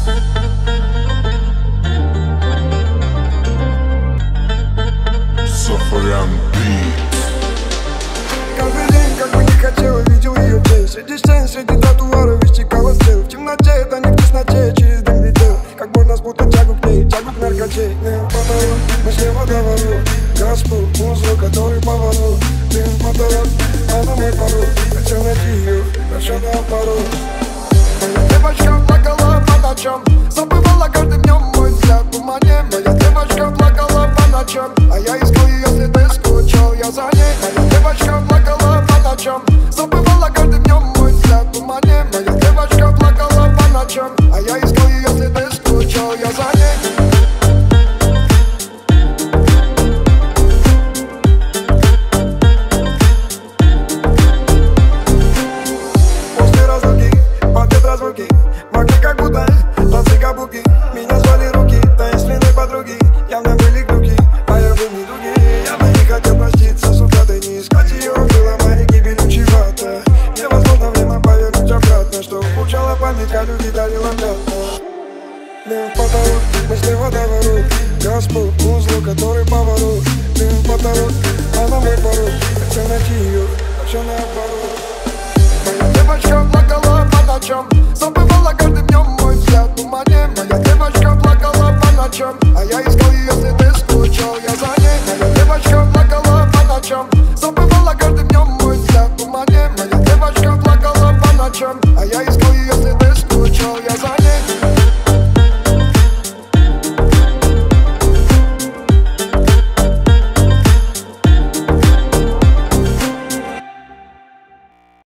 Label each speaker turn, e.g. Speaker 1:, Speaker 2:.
Speaker 1: Каждый день, как бы не хотел, видел ее тень. Среди стен, среди тротуаров истекала стрел. В темноте, это не в тесноте, через дым летел. Как можно спутать тягу к ней, тягу к наркоте. Дым водоворот, мысли водоворот. Господь, музыка, который поворот. Дым водоворот, она мой порог. Хотел найти ее, но все наоборот. Моя девочка плакала по ночам, забывала каждым днем мой взгляд в тумане. Моя девочка плакала по ночам, а я искал ее следы, скучал я за ней. Моя девочка плакала по ночам, забывала каждым днем мой взгляд в тумане. Моя девочка плакала по ночам, а я искал ее следы, скучал я за ней. Могли как будто танцы каблуки. Меня звали руки таинственной подруги. Явно были крюки, а я был не другие. Явно не хотел проститься с утратой, не искать ее было моей гибелью чревато. Невозможно время повернуть обратно, что улучшала память, а люди дарила пятна. Дым потолок, мысли водоворот. Господь, узло, который поворот. Дым потолок, она мой порог. Хотел найти ее, а все наоборот.